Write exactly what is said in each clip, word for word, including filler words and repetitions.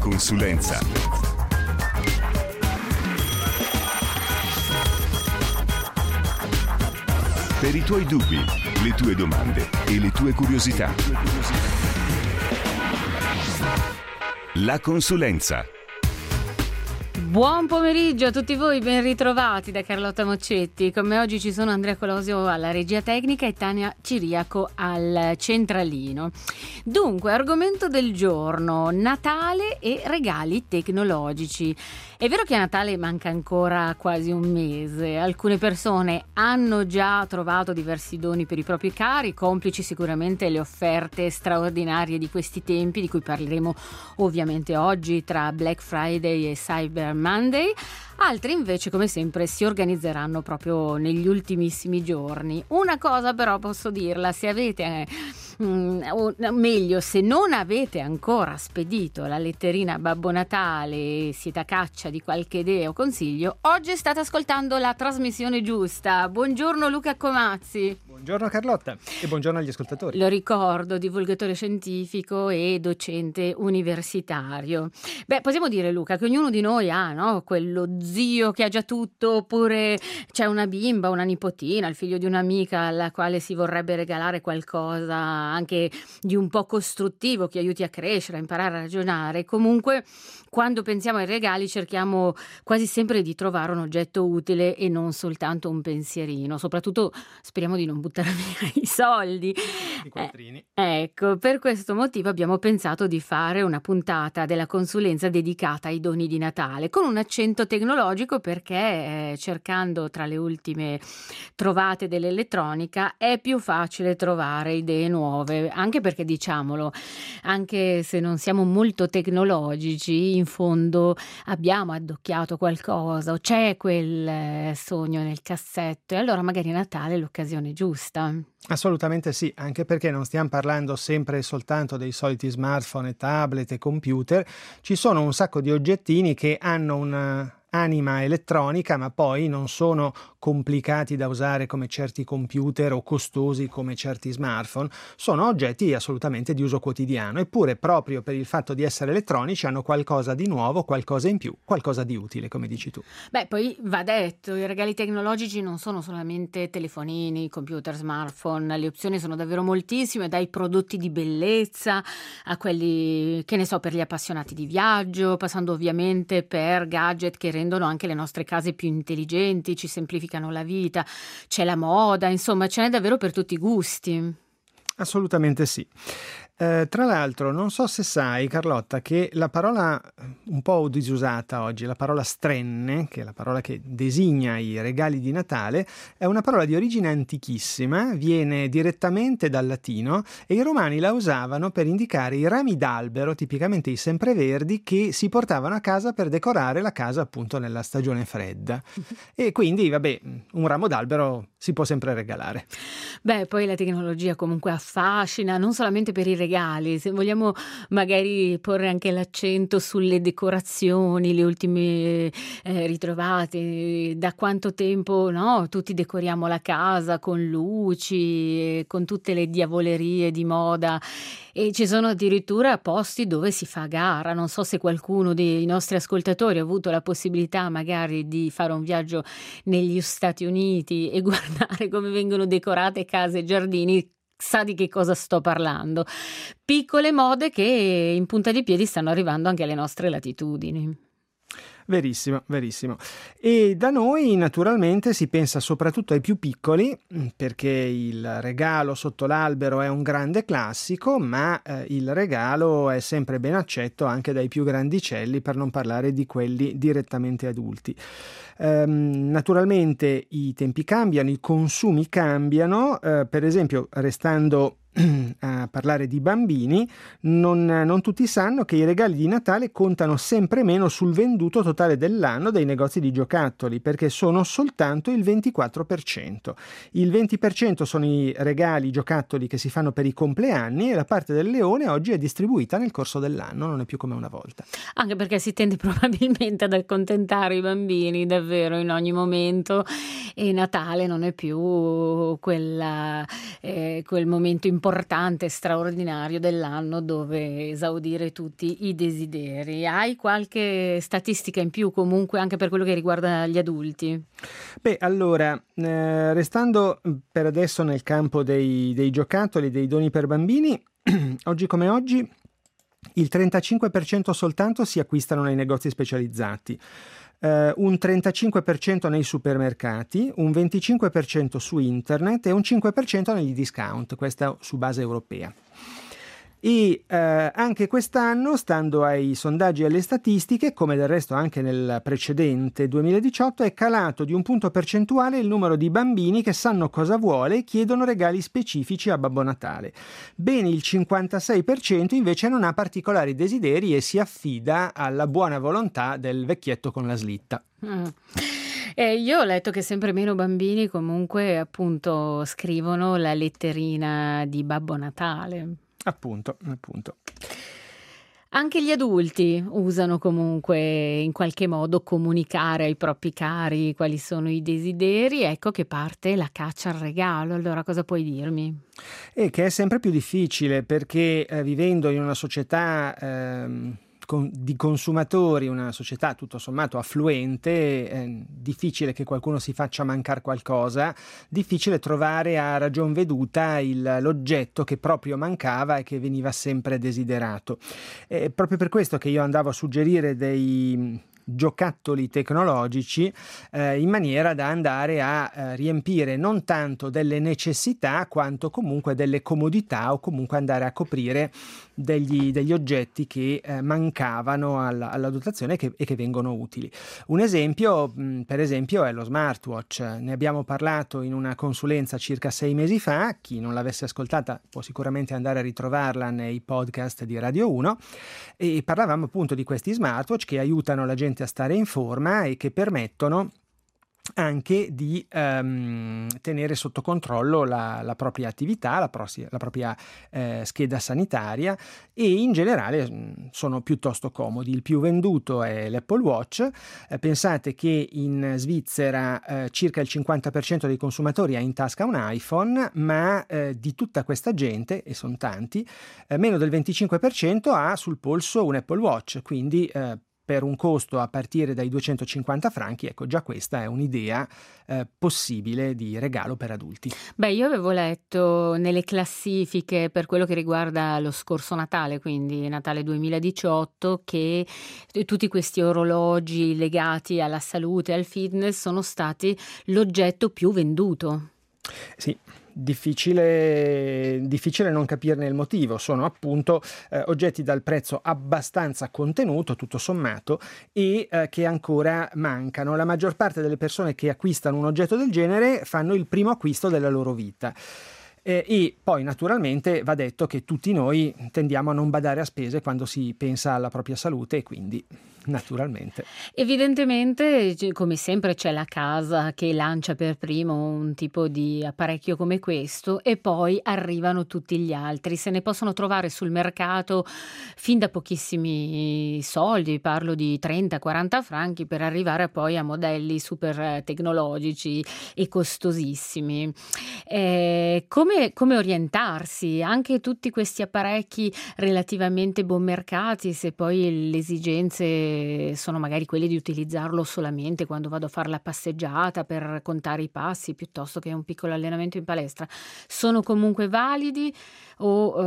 consulenza. Per i tuoi dubbi, le tue domande e le tue curiosità. La consulenza. Buon pomeriggio a tutti voi, ben ritrovati da Carlotta Moccetti. Con me oggi ci sono Andrea Colosio alla regia tecnica e Tania Ciriaco al centralino. Dunque, argomento del giorno: Natale e regali tecnologici. È vero che a Natale manca ancora quasi un mese. Alcune persone hanno già trovato diversi doni per i propri cari, complici sicuramente le offerte straordinarie di questi tempi, di cui parleremo ovviamente oggi tra Black Friday e Cyber Monday. Altri invece, come sempre, si organizzeranno proprio negli ultimissimi giorni. Una cosa però posso dirla: se avete mm, o meglio se non avete ancora spedito la letterina a Babbo Natale e siete a caccia di qualche idea o consiglio, oggi state ascoltando la trasmissione giusta. Buongiorno Luca Comazzi. Buongiorno Carlotta e buongiorno agli ascoltatori. Lo ricordo, divulgatore scientifico e docente universitario. Beh, possiamo dire, Luca, che ognuno di noi ha, no, quello zio che ha già tutto, oppure c'è una bimba, una nipotina, il figlio di un'amica alla quale si vorrebbe regalare qualcosa anche di un po' costruttivo, che aiuti a crescere, a imparare a ragionare. Comunque, quando pensiamo ai regali cerchiamo quasi sempre di trovare un oggetto utile e non soltanto un pensierino. Soprattutto speriamo di non buttare via i soldi. I quattrini. Eh, ecco, per questo motivo abbiamo pensato di fare una puntata della consulenza dedicata ai doni di Natale, con un accento tecnologico, perché eh, cercando tra le ultime trovate dell'elettronica è più facile trovare idee nuove, anche perché, diciamolo, anche se non siamo molto tecnologici, in fondo abbiamo addocchiato qualcosa o c'è quel eh, sogno nel cassetto, e allora magari Natale è l'occasione giusta. Assolutamente sì, anche perché non stiamo parlando sempre e soltanto dei soliti smartphone e tablet e computer. Ci sono un sacco di oggettini che hanno una anima elettronica, ma poi non sono complicati da usare come certi computer o costosi come certi smartphone. Sono oggetti assolutamente di uso quotidiano, eppure proprio per il fatto di essere elettronici hanno qualcosa di nuovo, qualcosa in più, qualcosa di utile, come dici tu. Beh, poi va detto, i regali tecnologici non sono solamente telefonini, computer, smartphone, le opzioni sono davvero moltissime, dai prodotti di bellezza a quelli, che ne so, per gli appassionati di viaggio, passando ovviamente per gadget che rendono anche le nostre case più intelligenti, ci semplificano la vita, c'è la moda, insomma ce n'è davvero per tutti i gusti. Assolutamente sì. Eh, tra l'altro non so se sai, Carlotta, che la parola un po' disusata oggi, la parola strenne, che è la parola che designa i regali di Natale, è una parola di origine antichissima, viene direttamente dal latino e i romani la usavano per indicare i rami d'albero, tipicamente i sempreverdi, che si portavano a casa per decorare la casa appunto nella stagione fredda. E quindi, vabbè, un ramo d'albero si può sempre regalare. Beh, poi la tecnologia comunque affascina, non solamente per i regali, se vogliamo magari porre anche l'accento sulle decorazioni, le ultime eh, ritrovate, da quanto tempo, no, tutti decoriamo la casa con luci, con tutte le diavolerie di moda, e ci sono addirittura posti dove si fa gara. Non so se qualcuno dei nostri ascoltatori ha avuto la possibilità magari di fare un viaggio negli Stati Uniti e guardare come vengono decorate case e giardini, sa di che cosa sto parlando. Piccole mode che in punta di piedi stanno arrivando anche alle nostre latitudini. Verissimo, verissimo. E da noi naturalmente si pensa soprattutto ai più piccoli, perché il regalo sotto l'albero è un grande classico, ma eh, il regalo è sempre ben accetto anche dai più grandicelli, per non parlare di quelli direttamente adulti. Ehm, naturalmente i tempi cambiano, i consumi cambiano, eh, per esempio, restando a parlare di bambini, non, non tutti sanno che i regali di Natale contano sempre meno sul venduto totale dell'anno dei negozi di giocattoli, perché sono soltanto il ventiquattro per cento. Il venti per cento sono i regali, i giocattoli che si fanno per i compleanni, e la parte del leone oggi è distribuita nel corso dell'anno, non è più come una volta. Anche perché si tende probabilmente ad accontentare i bambini davvero in ogni momento, e Natale non è più quella, eh, quel momento importante importante, straordinario dell'anno dove esaudire tutti i desideri. Hai qualche statistica in più comunque anche per quello che riguarda gli adulti? Beh, allora, eh, restando per adesso nel campo dei, dei giocattoli, dei doni per bambini, oggi come oggi il trentacinque per cento soltanto si acquistano nei negozi specializzati, eh, un trentacinque per cento nei supermercati, un venticinque per cento su internet e un cinque per cento negli discount, questa su base europea. E eh, anche quest'anno, stando ai sondaggi e alle statistiche, come del resto anche nel precedente duemiladiciotto, è calato di un punto percentuale il numero di bambini che sanno cosa vuole e chiedono regali specifici a Babbo Natale. Ben il cinquantasei per cento invece non ha particolari desideri e si affida alla buona volontà del vecchietto con la slitta. Mm. Eh, io ho letto che sempre meno bambini comunque appunto scrivono la letterina di Babbo Natale. Appunto, appunto. Anche gli adulti usano comunque in qualche modo comunicare ai propri cari quali sono i desideri. Ecco che parte la caccia al regalo. Allora cosa puoi dirmi? E che è sempre più difficile perché eh, vivendo in una società ehm, con, di consumatori, una società tutto sommato affluente, è difficile che qualcuno si faccia mancare qualcosa, difficile trovare a ragion veduta il, l'oggetto che proprio mancava e che veniva sempre desiderato. È proprio per questo che io andavo a suggerire dei giocattoli tecnologici eh, in maniera da andare a eh, riempire non tanto delle necessità quanto comunque delle comodità o comunque andare a coprire degli, degli oggetti che eh, mancavano alla, alla dotazione che, e che vengono utili. Un esempio mh, per esempio è lo smartwatch. Ne abbiamo parlato in una consulenza circa sei mesi fa. Chi non l'avesse ascoltata può sicuramente andare a ritrovarla nei podcast di Radio uno e parlavamo appunto di questi smartwatch che aiutano la gente a stare in forma e che permettono anche di um, tenere sotto controllo la, la propria attività, la, prosi- la propria eh, scheda sanitaria e in generale mh, sono piuttosto comodi. Il più venduto è l'Apple Watch. Eh, pensate che in Svizzera eh, circa il cinquanta per cento dei consumatori ha in tasca un iPhone, ma eh, di tutta questa gente, e sono tanti, eh, meno del venticinque per cento ha sul polso un Apple Watch, quindi eh, per un costo a partire dai duecentocinquanta franchi, ecco già questa è un'idea eh, possibile di regalo per adulti. Beh, io avevo letto nelle classifiche per quello che riguarda lo scorso Natale, quindi Natale duemiladiciotto, che tutti questi orologi legati alla salute e al fitness sono stati l'oggetto più venduto. Sì. Difficile, difficile non capirne il motivo. Sono appunto eh, oggetti dal prezzo abbastanza contenuto, tutto sommato, e eh, che ancora mancano. La maggior parte delle persone che acquistano un oggetto del genere fanno il primo acquisto della loro vita. Eh, e poi naturalmente va detto che tutti noi tendiamo a non badare a spese quando si pensa alla propria salute e quindi naturalmente. Evidentemente, come sempre, c'è la casa che lancia per primo un tipo di apparecchio come questo e poi arrivano tutti gli altri. Se ne possono trovare sul mercato fin da pochissimi soldi, parlo di trenta quaranta franchi, per arrivare poi a modelli super tecnologici e costosissimi. Eh, come, come orientarsi? Anche tutti questi apparecchi relativamente buon mercati, se poi le esigenze sono magari quelli di utilizzarlo solamente quando vado a fare la passeggiata per contare i passi piuttosto che un piccolo allenamento in palestra, sono comunque validi o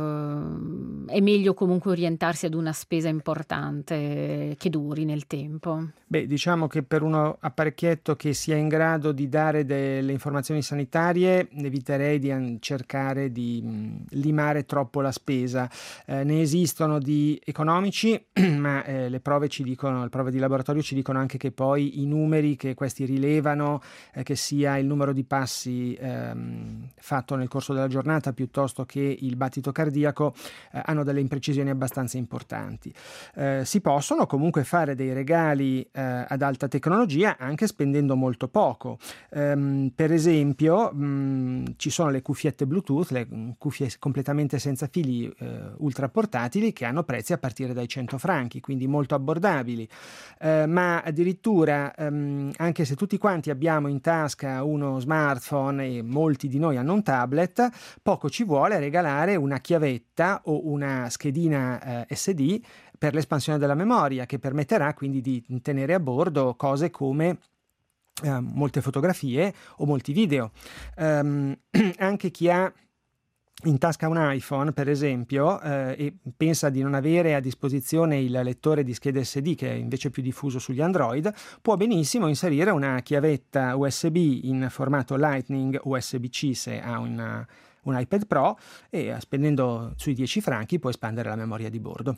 eh, è meglio comunque orientarsi ad una spesa importante che duri nel tempo? Beh, diciamo che per uno apparecchietto che sia in grado di dare delle informazioni sanitarie eviterei di cercare di mh, limare troppo la spesa. Eh, ne esistono di economici, ma eh, le prove ci dicono, le prove di laboratorio ci dicono anche che poi i numeri che questi rilevano, eh, che sia il numero di passi ehm, fatto nel corso della giornata piuttosto che il battito cardiaco, eh, hanno delle imprecisioni abbastanza importanti. Eh, si possono comunque fare dei regali eh, ad alta tecnologia anche spendendo molto poco. Ehm, per esempio mh, ci sono le le cuffiette Bluetooth, le cuffie completamente senza fili eh, ultra portatili, che hanno prezzi a partire dai cento franchi, quindi molto abbordabili. Eh, ma addirittura ehm, anche se tutti quanti abbiamo in tasca uno smartphone e molti di noi hanno un tablet, poco ci vuole regalare una chiavetta o una schedina eh, S D per l'espansione della memoria, che permetterà quindi di tenere a bordo cose come eh, molte fotografie o molti video. Um, anche chi ha in tasca un iPhone, per esempio, eh, e pensa di non avere a disposizione il lettore di schede S D, che è invece più diffuso sugli Android, può benissimo inserire una chiavetta U S B in formato Lightning U S B C se ha una, un iPad Pro, e spendendo sui dieci franchi può espandere la memoria di bordo.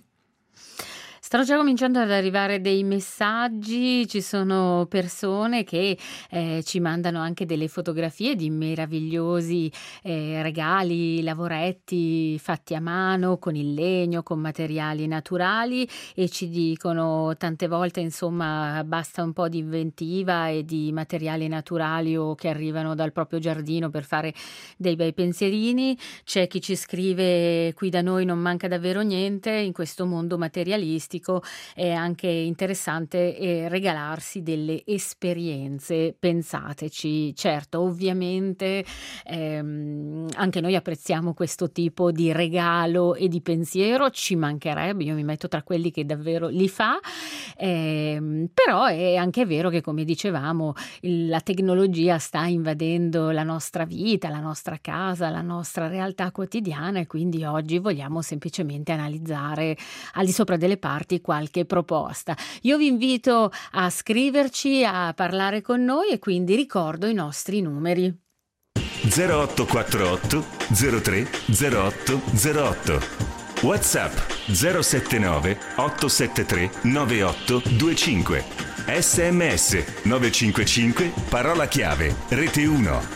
Stanno già cominciando ad arrivare dei messaggi, ci sono persone che eh, ci mandano anche delle fotografie di meravigliosi eh, regali, lavoretti fatti a mano con il legno, con materiali naturali, e ci dicono tante volte, insomma, basta un po' di inventiva e di materiali naturali o che arrivano dal proprio giardino per fare dei bei pensierini. C'è chi ci scrive: qui da noi non manca davvero niente in questo mondo materialistico. È anche interessante eh, regalarsi delle esperienze, pensateci. Certo, ovviamente ehm, anche noi apprezziamo questo tipo di regalo e di pensiero, ci mancherebbe, io mi metto tra quelli che davvero li fa, ehm, però è anche vero che, come dicevamo, il, la tecnologia sta invadendo la nostra vita, la nostra casa, la nostra realtà quotidiana, e quindi oggi vogliamo semplicemente analizzare al di sopra delle parti qualche proposta. Io vi invito a scriverci, a parlare con noi, e quindi ricordo i nostri numeri. zero otto quattro otto zero tre zero otto zero otto, WhatsApp zero sette nove otto sette tre nove otto due cinque, S M S nove cinque cinque, parola chiave Rete uno.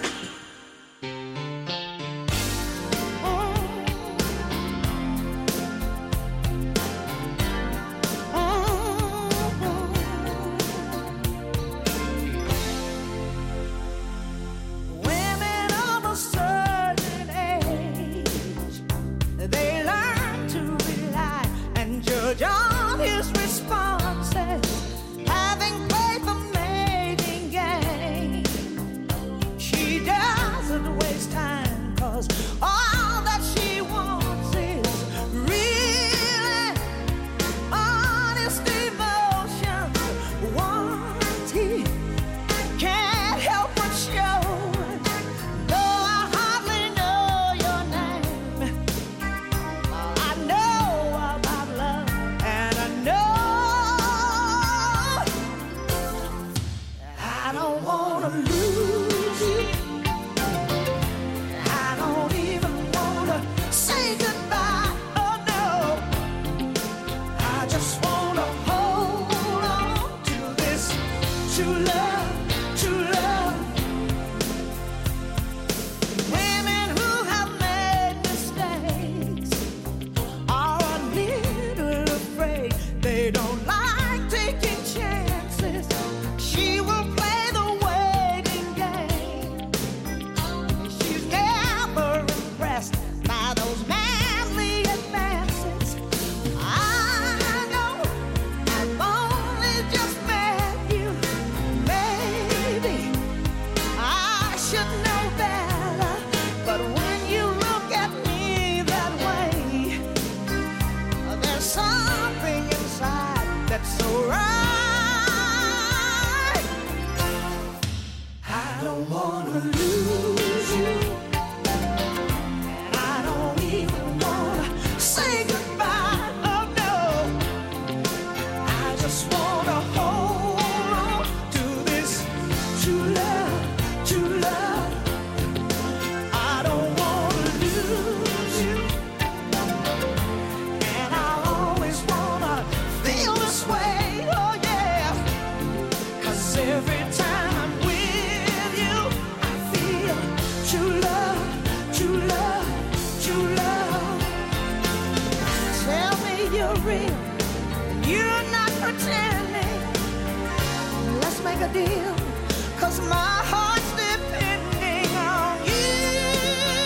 Deal, 'cause my heart's depending on you.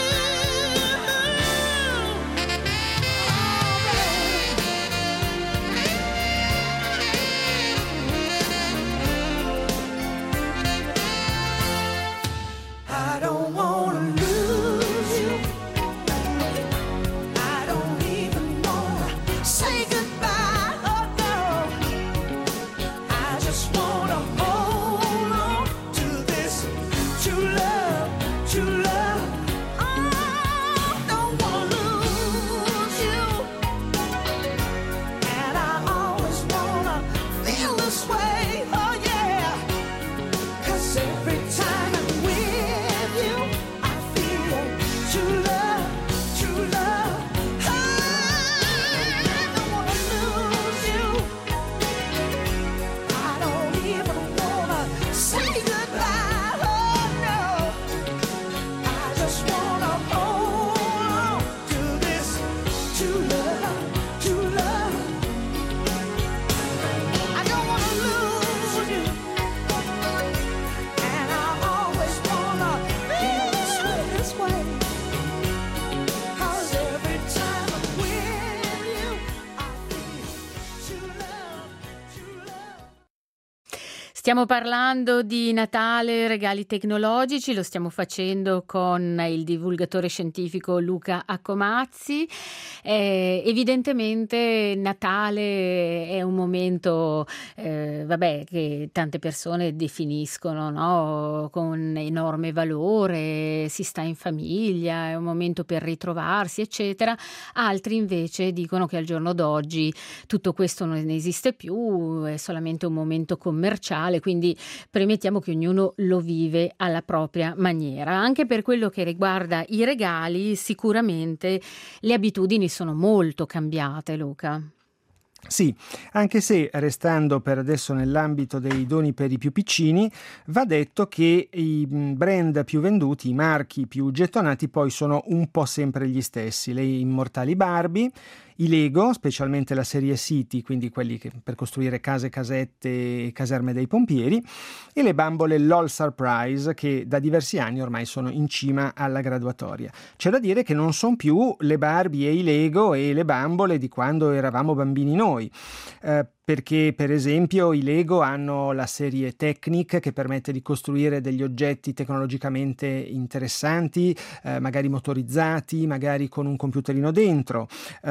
Stiamo parlando di Natale, regali tecnologici, lo stiamo facendo con il divulgatore scientifico Luca Accomazzi. Eh, evidentemente Natale è un momento eh, vabbè, che tante persone definiscono, no? Con enorme valore, si sta in famiglia, è un momento per ritrovarsi, eccetera. Altri invece dicono che al giorno d'oggi tutto questo non esiste più, è solamente un momento commerciale, quindi premettiamo che ognuno lo vive alla propria maniera. Anche per quello che riguarda i regali, sicuramente le abitudini sono molto cambiate, Luca. Sì, anche se restando per adesso nell'ambito dei doni per i più piccini, va detto che i brand più venduti, i marchi più gettonati poi sono un po' sempre gli stessi, le immortali Barbie, i Lego, specialmente la serie City, quindi quelli che per costruire case, casette e caserme dei pompieri, e le bambole LOL Surprise che da diversi anni ormai sono in cima alla graduatoria. C'è da dire che non sono più le Barbie e i Lego e le bambole di quando eravamo bambini noi, eh, perché per esempio i Lego hanno la serie Technic che permette di costruire degli oggetti tecnologicamente interessanti, eh, magari motorizzati, magari con un computerino dentro.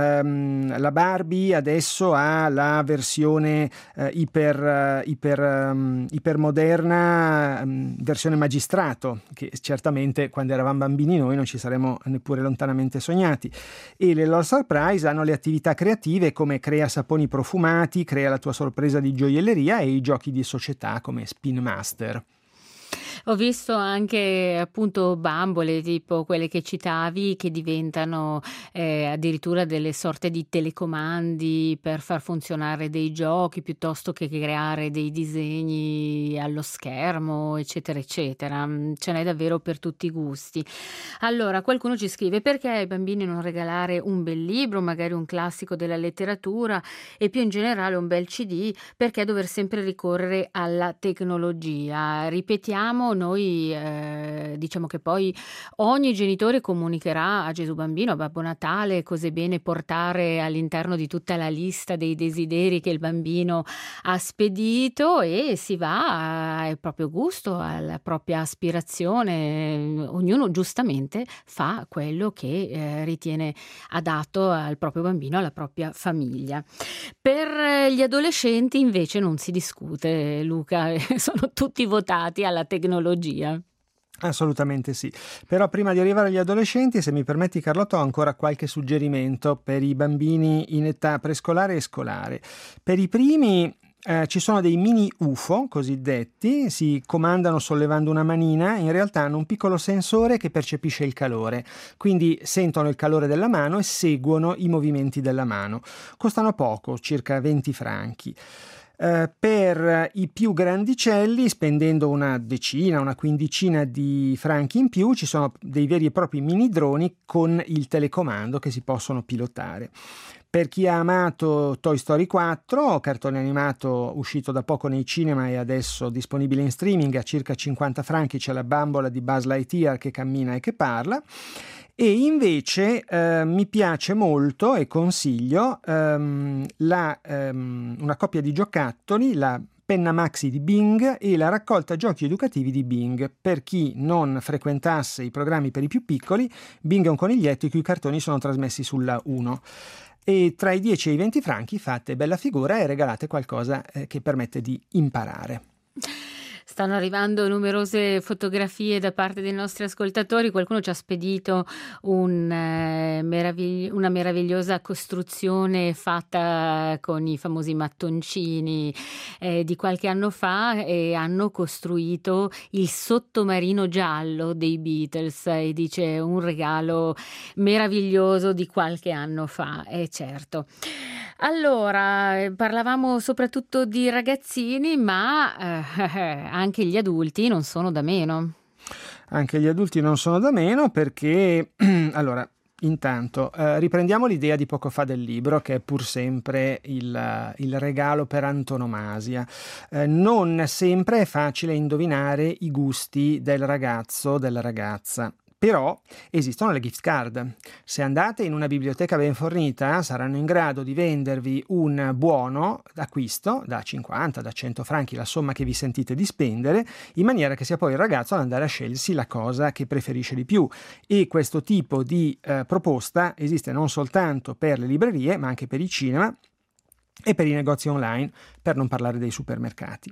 Um, la Barbie adesso ha la versione uh, iper, uh, iper, um, ipermoderna, um, versione magistrato, che certamente quando eravamo bambini noi non ci saremmo neppure lontanamente sognati. E le LOL Surprise hanno le attività creative come crea saponi profumati, crea la tua sorpresa di gioielleria e i giochi di società come Spin Master. Ho visto anche appunto bambole tipo quelle che citavi che diventano eh, addirittura delle sorte di telecomandi per far funzionare dei giochi piuttosto che creare dei disegni allo schermo, eccetera eccetera. Ce n'è davvero per tutti i gusti. Allora qualcuno ci scrive: perché ai bambini non regalare un bel libro, magari un classico della letteratura e più in generale un bel C D, perché dover sempre ricorrere alla tecnologia? Ripetiamo, noi eh, diciamo che poi ogni genitore comunicherà a Gesù Bambino, a Babbo Natale, cose bene portare all'interno di tutta la lista dei desideri che il bambino ha spedito, e si va al proprio gusto, alla propria aspirazione. Ognuno giustamente fa quello che eh, ritiene adatto al proprio bambino, alla propria famiglia. Per gli adolescenti invece non si discute, Luca, sono tutti votati alla tecnologia. Assolutamente sì, però prima di arrivare agli adolescenti, se mi permetti Carlotta, ho ancora qualche suggerimento per i bambini in età prescolare e scolare. Per i primi eh, ci sono dei mini U F O cosiddetti, si comandano sollevando una manina, in realtà hanno un piccolo sensore che percepisce il calore, quindi sentono il calore della mano e seguono i movimenti della mano. Costano poco, circa venti franchi. Uh, per i più grandicelli, spendendo una decina, una quindicina di franchi in più, ci sono dei veri e propri mini droni con il telecomando che si possono pilotare. Per chi ha amato Toy Story quattro, cartone animato uscito da poco nei cinema e adesso disponibile in streaming, a circa cinquanta franchi c'è la bambola di Buzz Lightyear che cammina e che parla. E invece eh, mi piace molto e consiglio ehm, la, ehm, una coppia di giocattoli, la penna maxi di Bing e la raccolta giochi educativi di Bing. Per chi non frequentasse i programmi per i più piccoli, Bing è un coniglietto i cui cartoni sono trasmessi sulla uno. E tra i dieci e i venti franchi fate bella figura e regalate qualcosa eh, che permette di imparare. Stanno arrivando numerose fotografie da parte dei nostri ascoltatori. Qualcuno ci ha spedito un, eh, meravigli- una meravigliosa costruzione fatta con i famosi mattoncini eh, di qualche anno fa, e hanno costruito il sottomarino giallo dei Beatles, e dice un regalo meraviglioso di qualche anno fa, è certo. Allora, parlavamo soprattutto di ragazzini, ma eh, anche gli adulti non sono da meno. Anche gli adulti non sono da meno perché, allora, intanto eh, riprendiamo l'idea di poco fa del libro, che è pur sempre il, il regalo per antonomasia. Eh, non sempre è facile indovinare i gusti del ragazzo o della ragazza. Però esistono le gift card. Se andate in una biblioteca ben fornita, saranno in grado di vendervi un buono d'acquisto da cinquanta, da cento franchi, la somma che vi sentite di spendere, in maniera che sia poi il ragazzo ad andare a scegliersi la cosa che preferisce di più. E questo tipo di eh, proposta esiste non soltanto per le librerie, ma anche per i cinema e per i negozi online, per non parlare dei supermercati.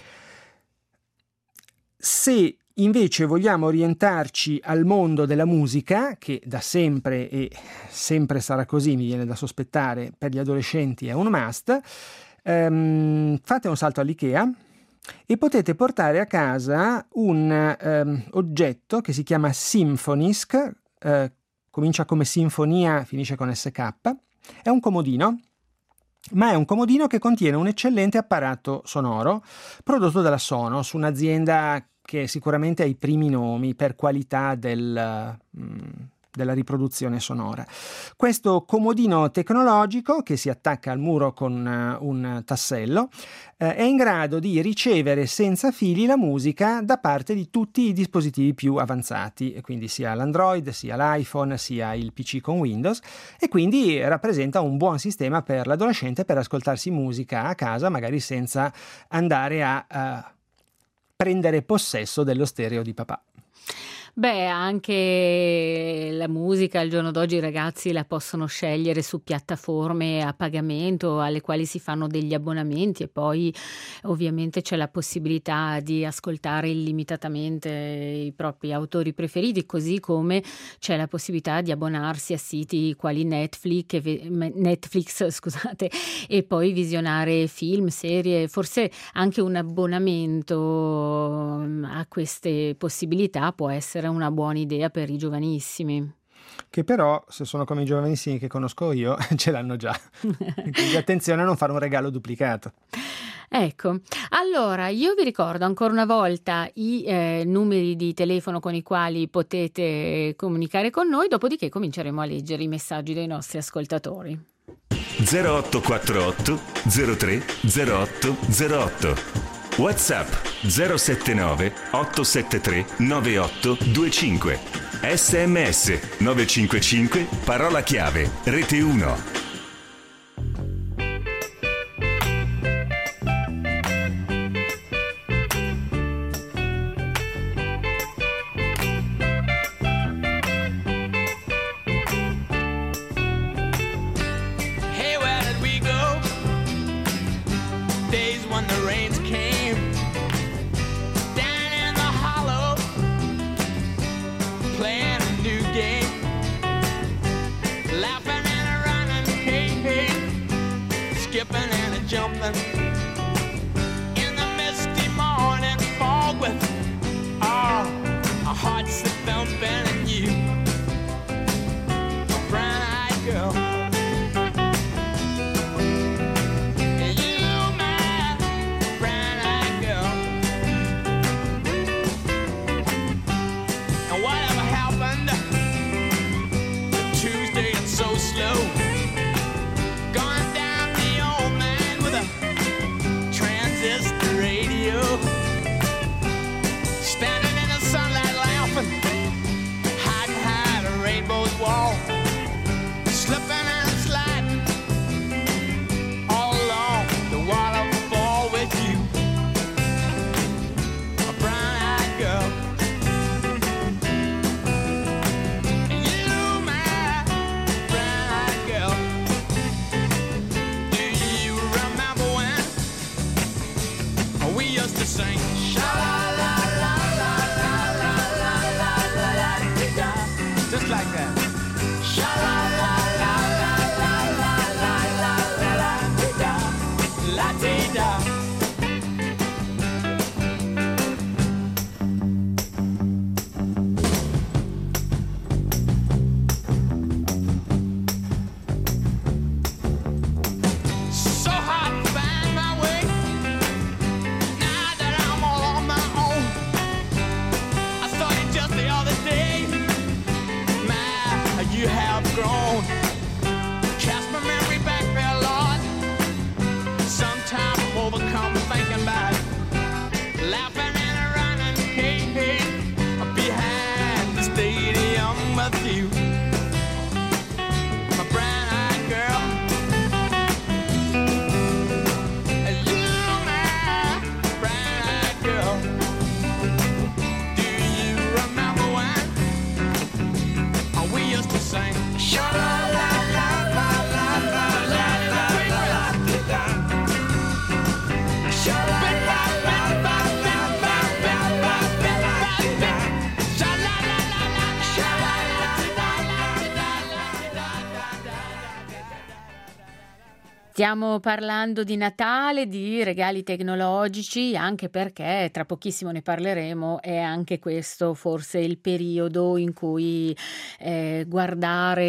Se invece vogliamo orientarci al mondo della musica, che da sempre e sempre sarà così, mi viene da sospettare, per gli adolescenti è un must, ehm, fate un salto all'IKEA e potete portare a casa un ehm, oggetto che si chiama Symfonisk, eh, comincia come sinfonia, finisce con S K, è un comodino, ma è un comodino che contiene un eccellente apparato sonoro prodotto dalla Sonos, un'azienda che sicuramente ha i primi nomi per qualità del, della riproduzione sonora. Questo comodino tecnologico, che si attacca al muro con un tassello, eh, è in grado di ricevere senza fili la musica da parte di tutti i dispositivi più avanzati, quindi sia l'Android, sia l'iPhone, sia il P C con Windows, e quindi rappresenta un buon sistema per l'adolescente per ascoltarsi musica a casa, magari senza andare a... a prendere possesso dello stereo di papà. Beh, anche la musica al giorno d'oggi i ragazzi la possono scegliere su piattaforme a pagamento alle quali si fanno degli abbonamenti, e poi ovviamente c'è la possibilità di ascoltare illimitatamente i propri autori preferiti, così come c'è la possibilità di abbonarsi a siti quali Netflix, Netflix scusate, e poi visionare film, serie. Forse anche un abbonamento a queste possibilità può essere una buona idea per i giovanissimi. Che però, se sono come i giovanissimi che conosco io, ce l'hanno già. Quindi attenzione a non fare un regalo duplicato. Ecco, allora io vi ricordo ancora una volta i eh, numeri di telefono con i quali potete comunicare con noi, dopodiché cominceremo a leggere i messaggi dei nostri ascoltatori. zero otto quattro otto zero tre zero otto zero otto WhatsApp zero sette nove otto sette tre nove otto due cinque, S M S nove cinque cinque, parola chiave, rete uno. Laughing and running, hey, hey, behind the stage. Stiamo parlando di Natale, di regali tecnologici, anche perché tra pochissimo ne parleremo, è anche questo forse il periodo in cui eh, guardare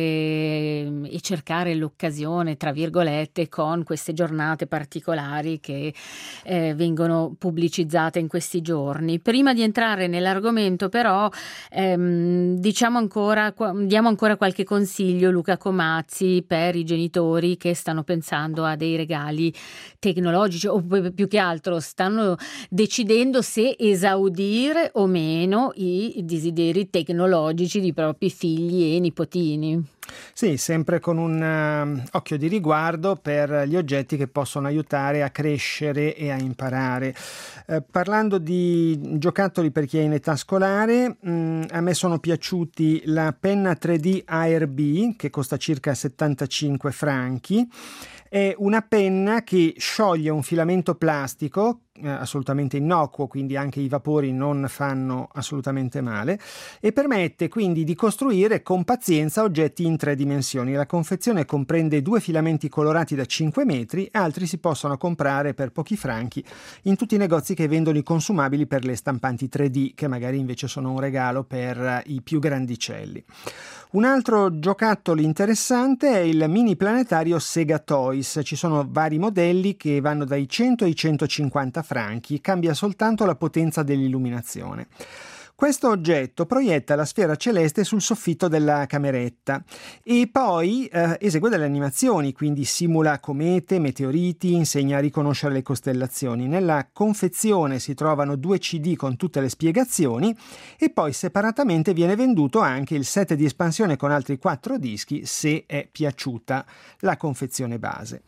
e cercare l'occasione, tra virgolette, con queste giornate particolari che eh, vengono pubblicizzate in questi giorni. Prima di entrare nell'argomento però ehm, diciamo ancora, diamo ancora qualche consiglio, Luca Comazzi, per i genitori che stanno pensando a dei regali tecnologici o più che altro stanno decidendo se esaudire o meno i desideri tecnologici di propri figli e nipotini. Sì, sempre con un uh, occhio di riguardo per gli oggetti che possono aiutare a crescere e a imparare. Eh, parlando di giocattoli per chi è in età scolare, mh, a me sono piaciuti la penna tre D A R B, che costa circa settantacinque franchi. È una penna che scioglie un filamento plastico eh, assolutamente innocuo, quindi anche i vapori non fanno assolutamente male, e permette quindi di costruire con pazienza oggetti in tre dimensioni. La confezione comprende due filamenti colorati da cinque metri, altri si possono comprare per pochi franchi in tutti i negozi che vendono i consumabili per le stampanti tre D, che magari invece sono un regalo per i più grandicelli. Un altro giocattolo interessante è il mini planetario Sega Toys. Ci sono vari modelli che vanno dai cento ai centocinquanta franchi, cambia soltanto la potenza dell'illuminazione. Questo oggetto proietta la sfera celeste sul soffitto della cameretta e poi eh, esegue delle animazioni, quindi simula comete, meteoriti, insegna a riconoscere le costellazioni. Nella confezione si trovano due C D con tutte le spiegazioni e poi separatamente viene venduto anche il set di espansione con altri quattro dischi se è piaciuta la confezione base.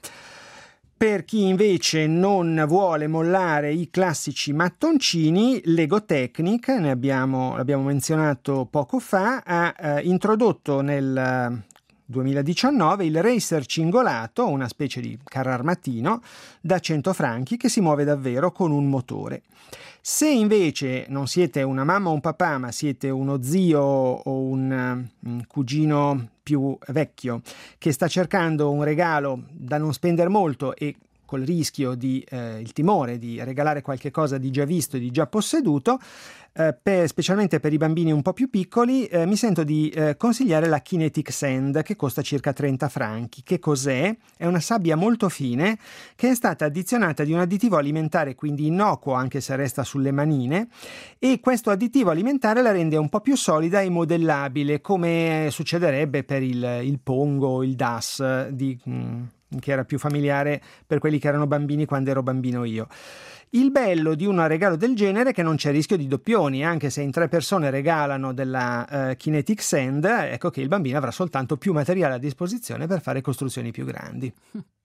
Per chi invece non vuole mollare i classici mattoncini, Lego Technic, ne abbiamo, l'abbiamo menzionato poco fa, ha eh, introdotto nel duemiladiciannove il Racer cingolato, una specie di carro armatino da cento franchi che si muove davvero con un motore. Se invece non siete una mamma o un papà, ma siete uno zio o un, un cugino più vecchio che sta cercando un regalo da non spendere molto e col rischio di eh, il timore di regalare qualche cosa di già visto e di già posseduto, eh, per, specialmente per i bambini un po' più piccoli, eh, mi sento di eh, consigliare la Kinetic Sand, che costa circa trenta franchi. Che cos'è? È una sabbia molto fine che è stata addizionata di un additivo alimentare, quindi innocuo anche se resta sulle manine, e questo additivo alimentare la rende un po' più solida e modellabile, come succederebbe per il, il Pongo o il D A S di... Mh, che era più familiare per quelli che erano bambini quando ero bambino io. Il bello di un regalo del genere è che non c'è rischio di doppioni, anche se in tre persone regalano della uh, Kinetic Sand, ecco che il bambino avrà soltanto più materiale a disposizione per fare costruzioni più grandi.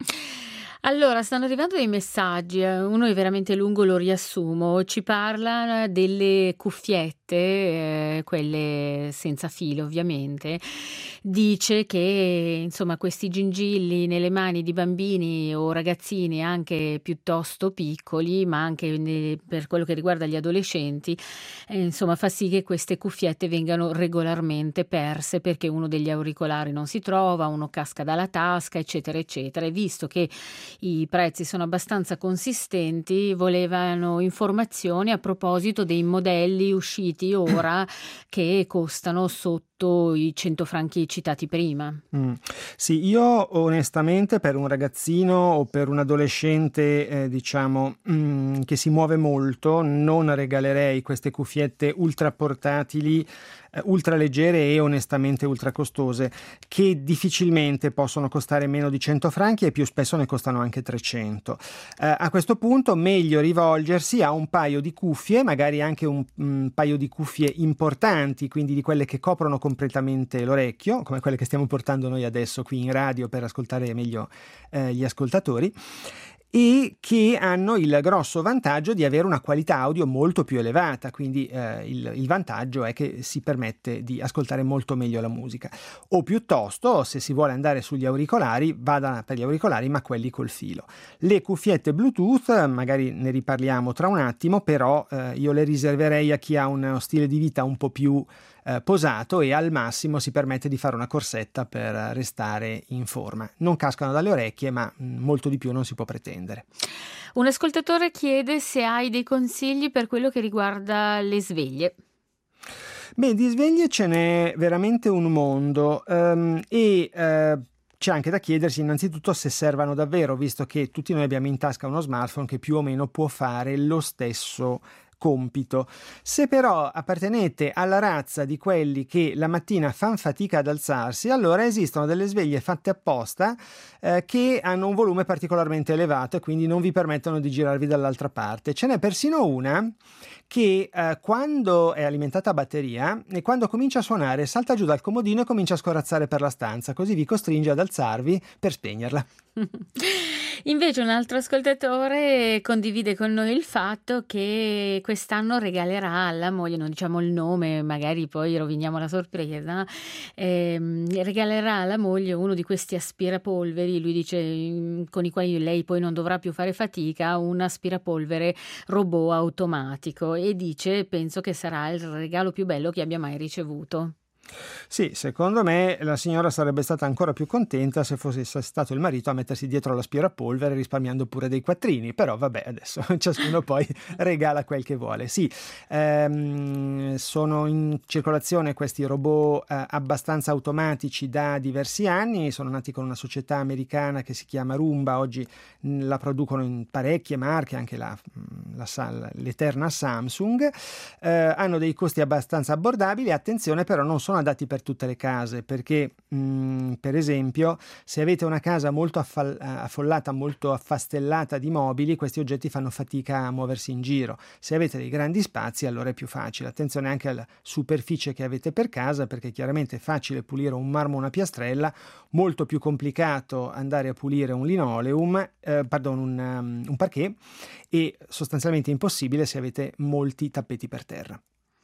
Allora, stanno arrivando dei messaggi, uno è veramente lungo, lo riassumo, ci parla delle cuffiette, eh, quelle senza filo ovviamente, dice che insomma questi gingilli nelle mani di bambini o ragazzini anche piuttosto piccoli, ma anche ne, per quello che riguarda gli adolescenti, eh, insomma fa sì che queste cuffiette vengano regolarmente perse perché uno degli auricolari non si trova, uno casca dalla tasca, eccetera, eccetera, e visto che i prezzi sono abbastanza consistenti, volevano informazioni a proposito dei modelli usciti ora che costano sotto i cento franchi citati prima. Mm. Sì, io onestamente per un ragazzino o per un adolescente eh, diciamo mm, che si muove molto non regalerei queste cuffiette ultra portatili, eh, ultra leggere e onestamente ultra costose, che difficilmente possono costare meno di cento franchi e più spesso ne costano anche trecento. Eh, a questo punto meglio rivolgersi a un paio di cuffie, magari anche un, un paio di cuffie importanti, quindi di quelle che coprono completamente l'orecchio, come quelle che stiamo portando noi adesso qui in radio per ascoltare meglio eh, gli ascoltatori, e che hanno il grosso vantaggio di avere una qualità audio molto più elevata, quindi eh, il, il vantaggio è che si permette di ascoltare molto meglio la musica. O piuttosto, se si vuole andare sugli auricolari, vada per gli auricolari ma quelli col filo. Le cuffiette Bluetooth, magari ne riparliamo tra un attimo, però eh, io le riserverei a chi ha uno stile di vita un po' più eh, posato e al massimo si permette di fare una corsetta per restare in forma. Non cascano dalle orecchie, ma mh, molto di più non si può pretendere. Un ascoltatore chiede se hai dei consigli per quello che riguarda le sveglie. Beh, di sveglie ce n'è veramente un mondo um, e uh, c'è anche da chiedersi innanzitutto se servano davvero, visto che tutti noi abbiamo in tasca uno smartphone che più o meno può fare lo stesso compito. Se però appartenete alla razza di quelli che la mattina fan fatica ad alzarsi, allora esistono delle sveglie fatte apposta eh, che hanno un volume particolarmente elevato e quindi non vi permettono di girarvi dall'altra parte. Ce n'è persino una che eh, quando è alimentata a batteria e quando comincia a suonare salta giù dal comodino e comincia a scorazzare per la stanza, così vi costringe ad alzarvi per spegnerla. Invece un altro ascoltatore condivide con noi il fatto che quest'anno regalerà alla moglie, non diciamo il nome, magari poi roviniamo la sorpresa, ehm, regalerà alla moglie uno di questi aspirapolveri, lui dice, con i quali lei poi non dovrà più fare fatica, un aspirapolvere robot automatico, e dice: penso che sarà il regalo più bello che abbia mai ricevuto. Sì, secondo me la signora sarebbe stata ancora più contenta se fosse stato il marito a mettersi dietro l'aspirapolvere risparmiando pure dei quattrini, però vabbè, adesso ciascuno poi regala quel che vuole. Sì, ehm, sono in circolazione questi robot eh, abbastanza automatici da diversi anni, sono nati con una società americana che si chiama Roomba, oggi mh, la producono in parecchie marche, anche la, la, l'eterna Samsung, eh, hanno dei costi abbastanza abbordabili, attenzione però non sono adatti per tutte le case, perché mh, per esempio se avete una casa molto affall- affollata, molto affastellata di mobili, questi oggetti fanno fatica a muoversi in giro. Se avete dei grandi spazi allora è più facile. Attenzione anche alla superficie che avete per casa, perché chiaramente è facile pulire un marmo o una piastrella, molto più complicato andare a pulire un linoleum, eh, pardon, un, um, un parquet, e sostanzialmente impossibile se avete molti tappeti per terra.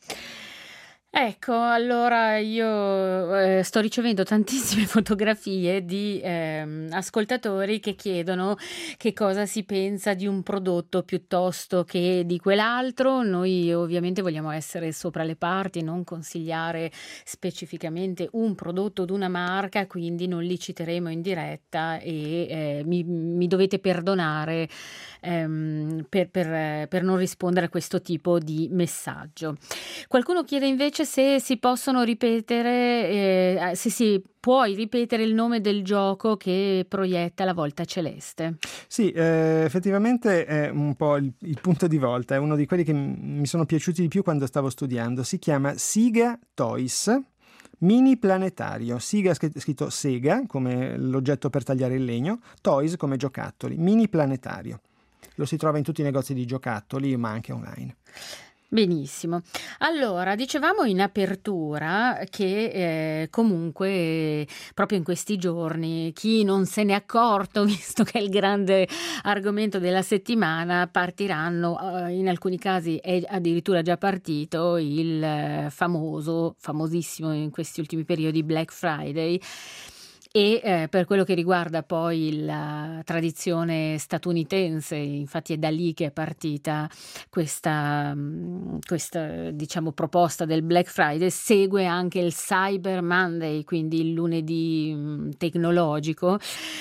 Ecco, allora io eh, sto ricevendo tantissime fotografie di ehm, ascoltatori che chiedono che cosa si pensa di un prodotto piuttosto che di quell'altro. Noi ovviamente vogliamo essere sopra le parti, non consigliare specificamente un prodotto od una marca, quindi non li citeremo in diretta e eh, mi, mi dovete perdonare ehm, per, per, per non rispondere a questo tipo di messaggio. Qualcuno chiede invece se si possono ripetere, eh, se si puoi ripetere il nome del gioco che proietta la volta celeste. Sì, eh, effettivamente è un po' il, il punto di volta, è uno di quelli che m- mi sono piaciuti di più quando stavo studiando. Si chiama Siga Toys Mini Planetario. Siga scritto Sega come l'oggetto per tagliare il legno, Toys come giocattoli, Mini Planetario. Lo si trova in tutti i negozi di giocattoli, ma anche online. Benissimo. Allora, dicevamo in apertura che eh, comunque proprio in questi giorni chi non se n'è accorto, visto che è il grande argomento della settimana, partiranno, eh, in alcuni casi è addirittura già partito il eh, famoso, famosissimo in questi ultimi periodi Black Friday. E eh, per quello che riguarda poi la tradizione statunitense, infatti è da lì che è partita questa, questa diciamo proposta del Black Friday, segue anche il Cyber Monday, quindi il lunedì mh, tecnologico.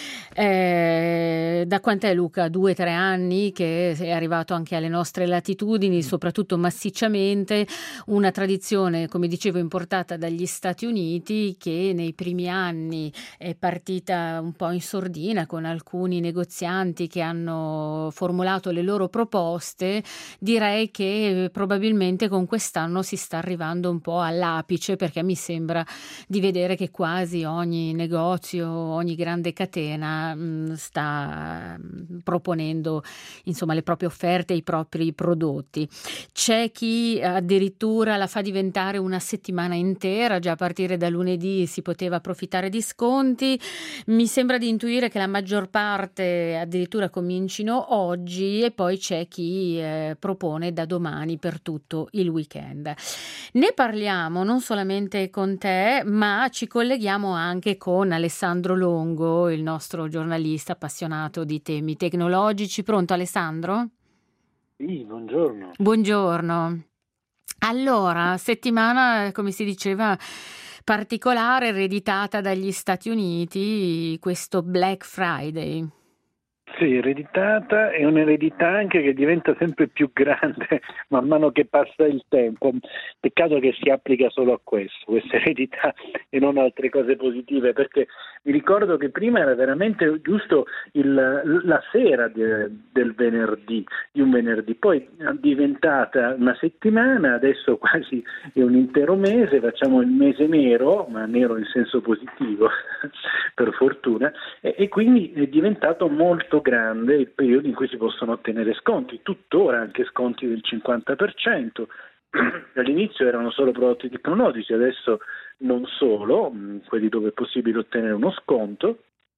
Eh, da quant'è, Luca? Due o tre anni che è arrivato anche alle nostre latitudini, soprattutto massicciamente, una tradizione, come dicevo, importata dagli Stati Uniti, che nei primi anni è partita un po' in sordina con alcuni negozianti che hanno formulato le loro proposte. Direi che probabilmente con quest'anno si sta arrivando un po' all'apice, perché mi sembra di vedere che quasi ogni negozio, ogni grande catena mh, sta mh, proponendo insomma le proprie offerte, i propri prodotti. C'è chi addirittura la fa diventare una settimana intera, già a partire da lunedì si poteva approfittare di sconti. Mi sembra di intuire che la maggior parte addirittura comincino oggi, e poi c'è chi eh, propone da domani per tutto il weekend. Ne parliamo non solamente con te, ma ci colleghiamo anche con Alessandro Longo, il nostro giornalista appassionato di temi tecnologici. Pronto, Alessandro? Sì, buongiorno. Buongiorno. Allora, settimana, come si diceva, particolare, ereditata dagli Stati Uniti, questo Black Friday. Sì, ereditata, è un'eredità anche che diventa sempre più grande man mano che passa il tempo. Peccato che si applica solo a questo, questa eredità, e non a altre cose positive, perché mi ricordo che prima era veramente giusto il, la sera de, del venerdì, di un venerdì, poi è diventata una settimana, adesso quasi è un intero mese, facciamo il mese nero, ma nero in senso positivo, per fortuna, e, e quindi è diventato molto grande il periodo in cui si possono ottenere sconti, tuttora anche sconti del cinquanta per cento. All'inizio erano solo prodotti tecnologici, adesso non solo, quelli dove è possibile ottenere uno sconto.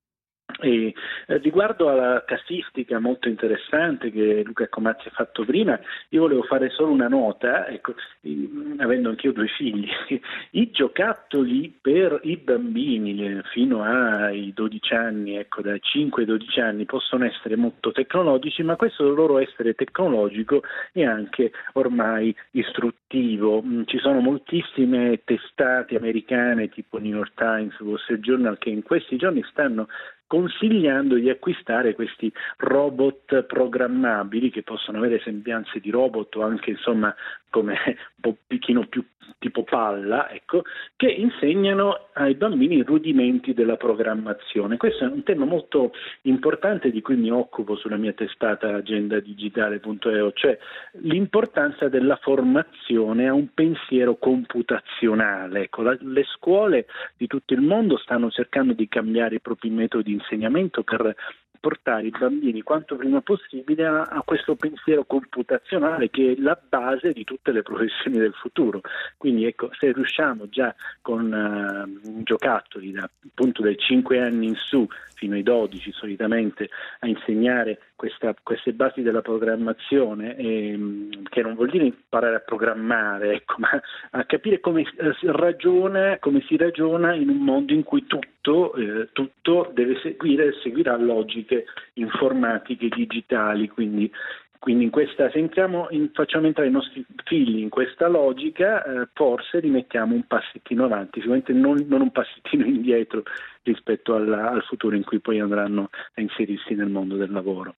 E eh, riguardo alla casistica molto interessante che Luca Comazzi ha fatto prima, io volevo fare solo una nota, ecco, eh, avendo anch'io due figli, i giocattoli per i bambini eh, fino ai dodici anni, ecco, dai cinque ai dodici anni, possono essere molto tecnologici, ma questo loro essere tecnologico è anche ormai istruttivo. Mm, ci sono moltissime testate americane tipo New York Times, Wall Street Journal, che in questi giorni stanno consigliando di acquistare questi robot programmabili che possono avere sembianze di robot o anche insomma come un po' pochino più tipo palla, ecco, che insegnano ai bambini i rudimenti della programmazione. Questo è un tema molto importante di cui mi occupo sulla mia testata agenda digitale punto e u, cioè l'importanza della formazione a un pensiero computazionale. Ecco, la, le scuole di tutto il mondo stanno cercando di cambiare i propri metodi di insegnamento per portare i bambini quanto prima possibile a, a questo pensiero computazionale che è la base di tutte le professioni del futuro. Quindi ecco, se riusciamo già con uh, giocattoli da, appunto dai cinque anni in su fino ai dodici solitamente a insegnare questa, queste basi della programmazione, eh, che non vuol dire imparare a programmare, ecco, ma a capire come si ragiona, come si ragiona in un mondo in cui tutto, eh, tutto deve seguire seguirà logiche informatiche digitali, quindi Quindi in questa, se entriamo in, facciamo entrare i nostri figli in questa logica, eh, forse rimettiamo un passettino avanti, sicuramente non, non un passettino indietro rispetto alla, al futuro in cui poi andranno a inserirsi nel mondo del lavoro.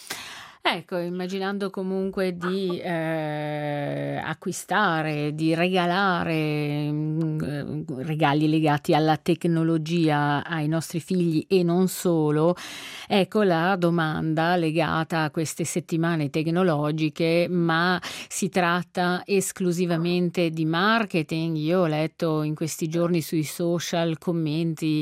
Ecco, immaginando comunque di eh, acquistare, di regalare mh, regali legati alla tecnologia ai nostri figli e non solo, ecco la domanda legata a queste settimane tecnologiche, ma si tratta esclusivamente di marketing? Io ho letto in questi giorni sui social commenti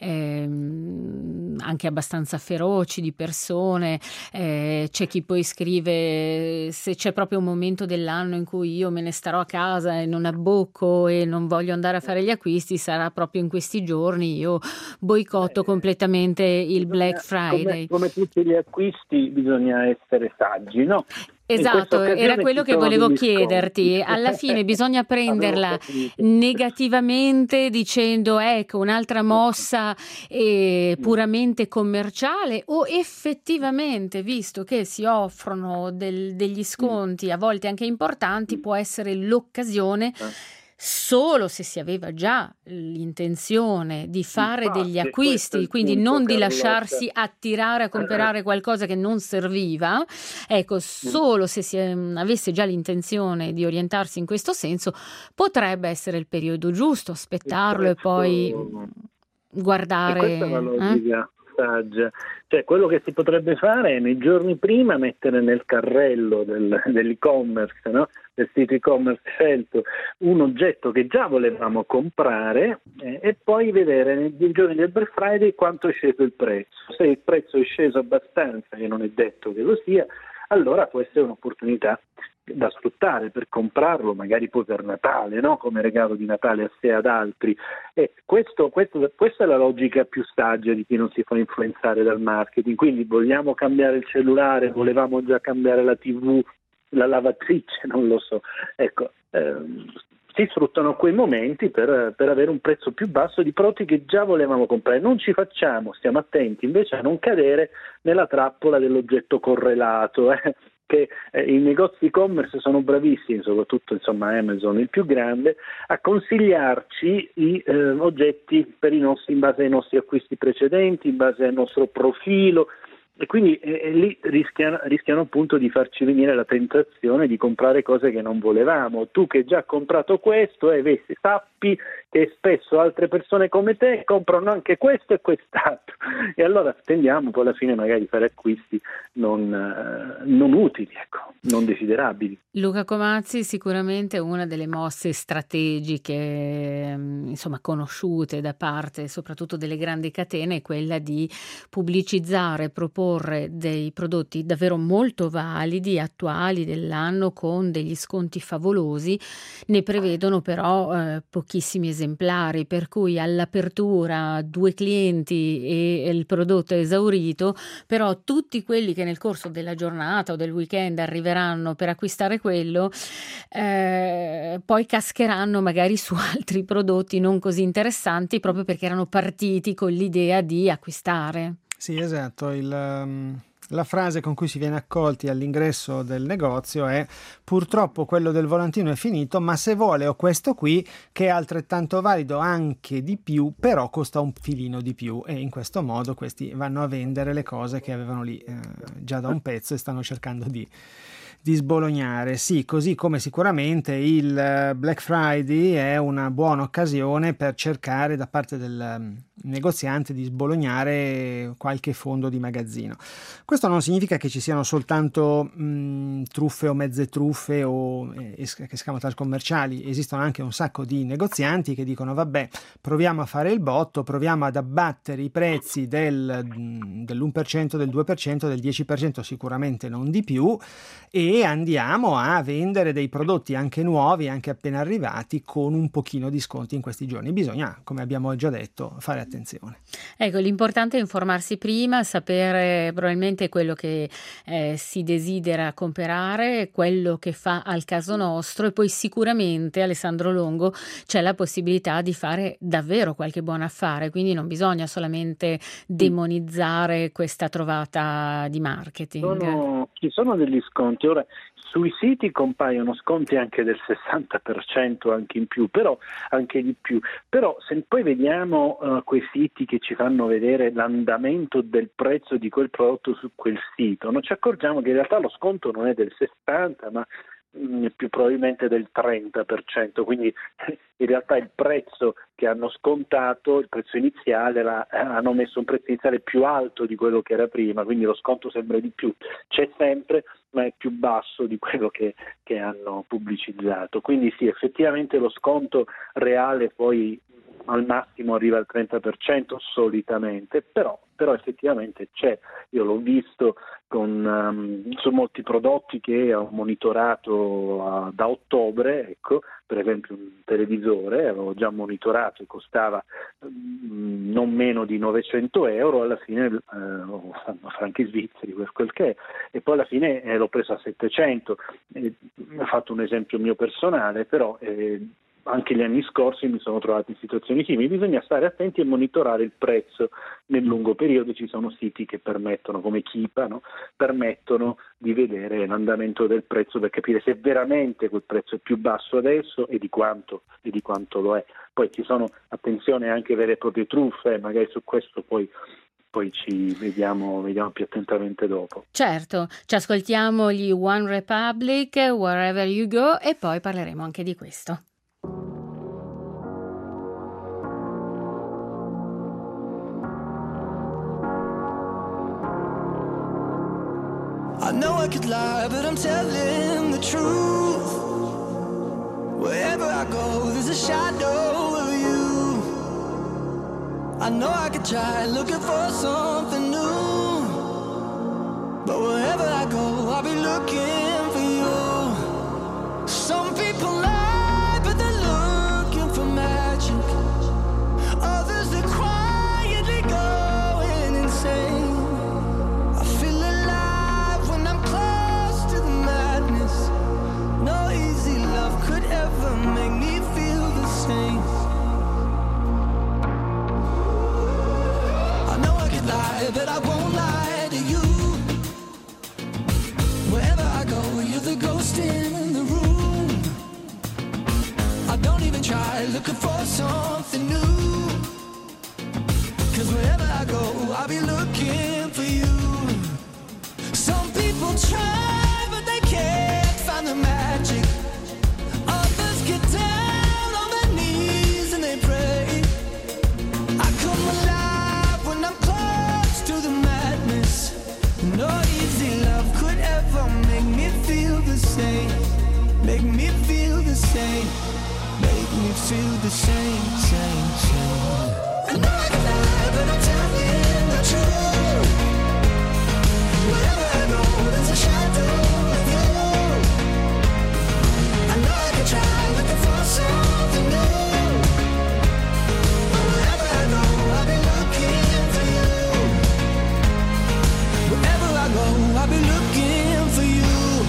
ehm, anche abbastanza feroci di persone, eh, c'è chi poi scrive: se c'è proprio un momento dell'anno in cui io me ne starò a casa e non abbocco e non voglio andare a fare gli acquisti, sarà proprio in questi giorni. Io boicotto eh, completamente il bisogna, Black Friday. Come, come tutti gli acquisti bisogna essere saggi, no? Esatto, era quello che volevo chiederti. Alla fine bisogna prenderla negativamente dicendo ecco un'altra mossa eh, puramente commerciale, o effettivamente, visto che si offrono del, degli sconti a volte anche importanti, può essere l'occasione, solo se si aveva già l'intenzione di fare Infatti, degli acquisti, quindi punto, non di Carlotta. lasciarsi attirare a comprare qualcosa che non serviva. Ecco, solo se si avesse già l'intenzione di orientarsi in questo senso, potrebbe essere il periodo giusto, aspettarlo e, questo... e poi guardare. E questa è la logica. Eh? Saggia. Cioè, quello che si potrebbe fare è nei giorni prima mettere nel carrello del, dell'e-commerce, no? Del sito e-commerce scelto, un oggetto che già volevamo comprare eh, e poi vedere nei giorni del Black Friday quanto è sceso il prezzo. Se il prezzo è sceso abbastanza, che non è detto che lo sia, allora può essere un'opportunità da sfruttare per comprarlo, magari poi per Natale, no? Come regalo di Natale a sé e ad altri. E questo, questo, questa è la logica più saggia di chi non si fa influenzare dal marketing. Quindi vogliamo cambiare il cellulare, volevamo già cambiare la tivù, la lavatrice, non lo so. Ecco, ehm, si sfruttano quei momenti per, per avere un prezzo più basso di prodotti che già volevamo comprare. Non ci facciamo, stiamo attenti invece a non cadere nella trappola dell'oggetto correlato, eh? perché eh, i negozi e-commerce sono bravissimi, soprattutto insomma Amazon il più grande, a consigliarci i eh, oggetti per i nostri, in base ai nostri acquisti precedenti, in base al nostro profilo, e quindi eh, lì rischiano, rischiano appunto di farci venire la tentazione di comprare cose che non volevamo. Tu che già hai comprato questo e eh, sappi che spesso altre persone come te comprano anche questo e quest'altro, e allora tendiamo poi alla fine magari a fare acquisti non, eh, non utili, ecco, non desiderabili. Luca Comazzi, sicuramente una delle mosse strategiche insomma conosciute da parte soprattutto delle grandi catene è quella di pubblicizzare, proporre dei prodotti davvero molto validi, attuali dell'anno, con degli sconti favolosi. Ne prevedono però eh, pochissimi esemplari, per cui all'apertura due clienti e il prodotto è esaurito, però tutti quelli che nel corso della giornata o del weekend arriveranno per acquistare quello eh, poi cascheranno magari su altri prodotti non così interessanti, proprio perché erano partiti con l'idea di acquistare. Sì, esatto. Il, um, la frase con cui si viene accolti all'ingresso del negozio è: purtroppo quello del volantino è finito, ma se vuole ho questo qui che è altrettanto valido, anche di più, però costa un filino di più. E in questo modo questi vanno a vendere le cose che avevano lì eh, già da un pezzo e stanno cercando di di sbolognare. Sì, così come sicuramente il Black Friday è una buona occasione per cercare da parte del negoziante di sbolognare qualche fondo di magazzino. Questo non significa che ci siano soltanto mh, truffe o mezze truffe o eh, escamotage commerciali. Esistono anche un sacco di negozianti che dicono: vabbè, proviamo a fare il botto, proviamo ad abbattere i prezzi del, dell'uno per cento, del due per cento, del dieci per cento, sicuramente non di più, e andiamo a vendere dei prodotti anche nuovi, anche appena arrivati, con un pochino di sconti in questi giorni. Bisogna, come abbiamo già detto, fare attenzione. Ecco, l'importante è informarsi prima, sapere probabilmente quello che eh, si desidera comprare, quello che fa al caso nostro, e poi sicuramente, Alessandro Longo, c'è la possibilità di fare davvero qualche buon affare, quindi non bisogna solamente demonizzare questa trovata di marketing. Sono, ci sono degli sconti. Ora, sui siti compaiono sconti anche del sessanta per cento, anche in più, però anche di più. Però se poi vediamo uh, quei siti che ci fanno vedere l'andamento del prezzo di quel prodotto su quel sito, non ci accorgiamo che in realtà lo sconto non è del sessanta, ma mh, più probabilmente del trenta per cento, quindi in realtà il prezzo che hanno scontato, il prezzo iniziale, la, eh, hanno messo un prezzo iniziale più alto di quello che era prima, quindi lo sconto sembra di più, c'è sempre, ma è più basso di quello che, che hanno pubblicizzato. Quindi sì, effettivamente lo sconto reale poi al massimo arriva al trenta per cento solitamente, però, però effettivamente c'è. Io l'ho visto con, um, su molti prodotti che ho monitorato uh, da ottobre, ecco, per esempio un televisore, avevo già monitorato e costava um, non meno di novecento euro, alla fine uh, franchi svizzeri per quel che è, e poi alla fine eh, l'ho preso a settecento. Eh, ho fatto un esempio mio personale, però eh, anche gli anni scorsi mi sono trovato in situazioni simili. Bisogna stare attenti e monitorare il prezzo nel lungo periodo. Ci sono siti che permettono, come Kipa, no? permettono di vedere l'andamento del prezzo per capire se veramente quel prezzo è più basso adesso e di quanto, e di quanto lo è. Poi ci sono, attenzione, anche vere e proprie truffe, magari su questo poi poi ci vediamo, vediamo più attentamente dopo. Certo, ci ascoltiamo gli One Republic, Wherever You Go, e poi parleremo anche di questo. I know I could lie, but I'm telling the truth. Wherever I go, there's a shadow of you. I know I could try looking for something new, but wherever I go, I'll be looking for you. Some people lie, but they're looking for magic. Others, they're quietly going insane. I feel alive when I'm close to the madness. No easy love could ever make me feel the same. I know I could lie, but I won't lie to you. Wherever I go, lost in the room. I don't even try looking for something new. Cause wherever I go, I'll be looking for you. Some people try, but they can't find the magic. Others get down on their knees and they pray. I come alive when I'm close to the madness. No easy love could ever make me feel the same. Make me feel the same. Make me feel the same, same, same. I know I can lie, but I'm telling the truth. Wherever I go, there's a shadow of you. I know I can try looking for something new. But wherever I go, I'll be looking for you. Wherever I go, I'll be looking for you.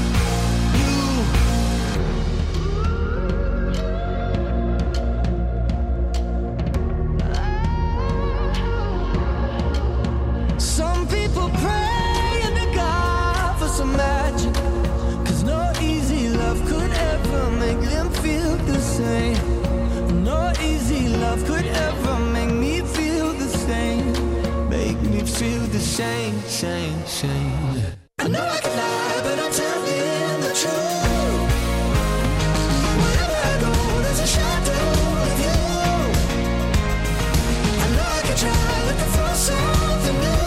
Some people pray to God for some magic. Cause no easy love could ever make them feel the same. No easy love could ever make me feel the same. Make me feel the same, same, same. I know I can lie, but I'm telling the truth. Wherever I go, there's a shadow of you. I know I can try looking for something new.